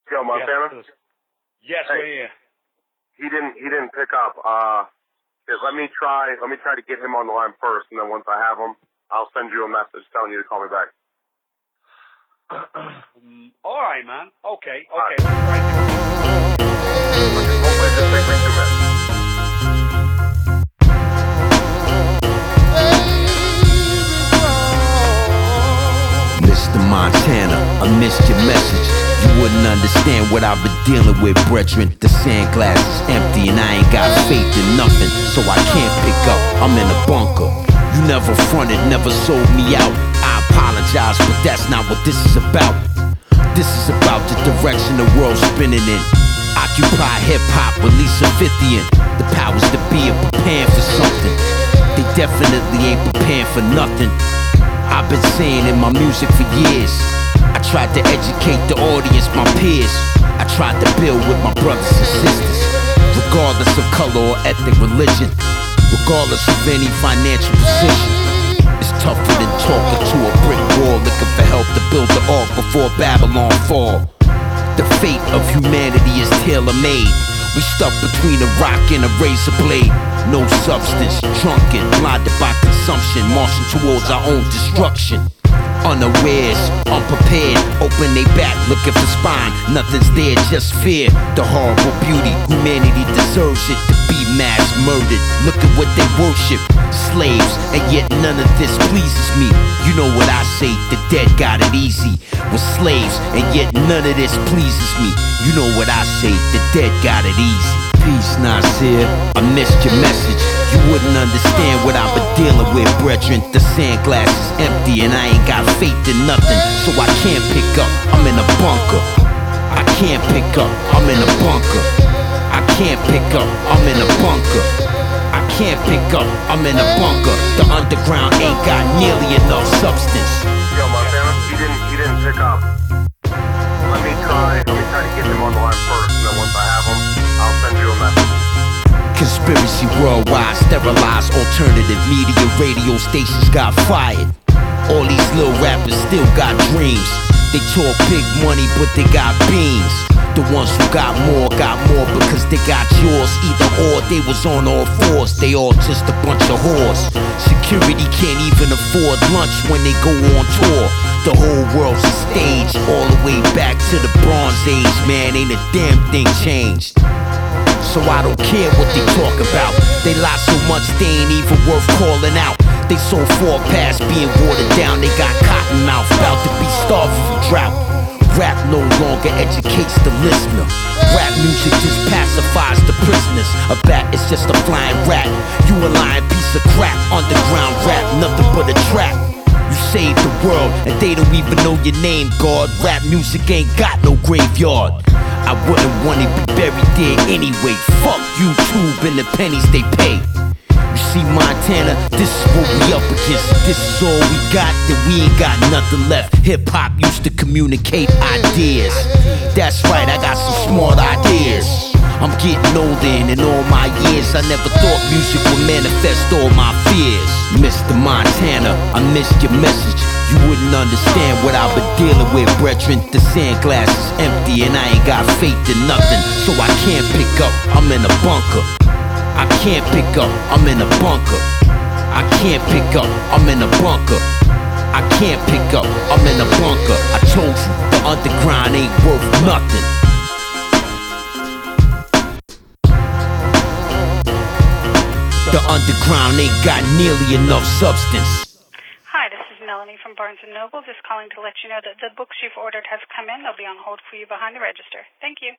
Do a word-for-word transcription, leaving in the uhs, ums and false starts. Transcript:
Yo, Montana. Yes, hey, we're here. He didn't. He didn't pick up. Uh, let me try. Let me try to get him on the line first, and then once I have him, I'll send you a message telling you to call me back. All right, man. Okay. Okay. Right. Hopefully, just take me two minutes. Mister Montana, I missed your message. You wouldn't understand what I've been dealing with, brethren. The sand glass is empty and I ain't got faith in nothing, so I can't pick up. I'm in a bunker. You never fronted, never sold me out. I apologize, but that's not what this is about. This is about the direction the world's spinning in. Occupy hip-hop, release a fifty in. The powers that be are preparing for something. They definitely ain't preparing for nothing. I've been saying in my music for years, I tried to educate the audience, my peers. I tried to build with my brothers and sisters, regardless of color or ethnic religion, regardless of any financial position. It's tougher than talking to a brick wall, looking for help to build the ark before Babylon fall. The fate of humanity is tailor-made. We stuck between a rock and a razor blade. No substance, drunken, blinded by consumption, marching towards our own destruction. Unawares, unprepared, open they back, looking for spine. Nothing's there, just fear. The horrible beauty, humanity deserves it to be mass murdered. Look at what they worship, slaves, and yet none of this pleases me. You know what I say, the dead got it easy. We're slaves, and yet none of this pleases me. You know what I say, the dead got it easy. Peace, Nasir, I missed your message. You wouldn't understand what I've been dealing with, brethren. The sand glass is empty and I ain't got faith in nothing, so I can't pick up. I'm in a bunker. I can't pick up. I'm in a bunker. I can't pick up. I'm in a bunker. I can't pick up. I'm in a bunker. The underground ain't got nearly enough substance. Yo, Montana, he didn't. He didn't pick up. Let me try. Let me try to get him on the line first, and then once I have him, I'll send you a message. Conspiracy worldwide, sterilized alternative media radio stations got fired. All these little rappers still got dreams. They talk big money, but they got beans. The ones who got more, got more because they got yours. Either or, they was on all fours. They all just a bunch of whores. Security can't even afford lunch when they go on tour. The whole world's a stage, all the way back to the Bronze Age. Man, ain't a damn thing changed. So I don't care what they talk about. They lie so much they ain't even worth calling out. They so far past being watered down. They got cotton mouth, about to be starved from drought. Rap no longer educates the listener. Rap music just pacifies the prisoners. A bat is just a flying rat. You a lying piece of crap. Underground rap, nothing but a trap. You saved the world and they don't even know your name, God. Rap music ain't got no graveyard. I wouldn't want to be buried there anyway. Fuck YouTube and the pennies they pay. You see, Montana, this is what we up against. This is all we got, then we ain't got nothing left. Hip-hop used to communicate ideas. That's right, I got some smart ideas. I'm getting older and in all my years I never thought music would manifest all my fears. Mister Montana, I missed your message. You wouldn't understand what I've been dealing with, brethren. The sand glass is empty and I ain't got faith in nothing, so I can't pick up. I'm in a bunker. I can't pick up. I'm in a bunker. I can't pick up. I'm in a bunker. I can't pick up. I'm in a bunker. I told you, the underground ain't worth nothing. The underground ain't got nearly enough substance. Hi, this is Melanie from Barnes and Noble. Just calling to let you know that the books you've ordered have come in. They'll be on hold for you behind the register. Thank you.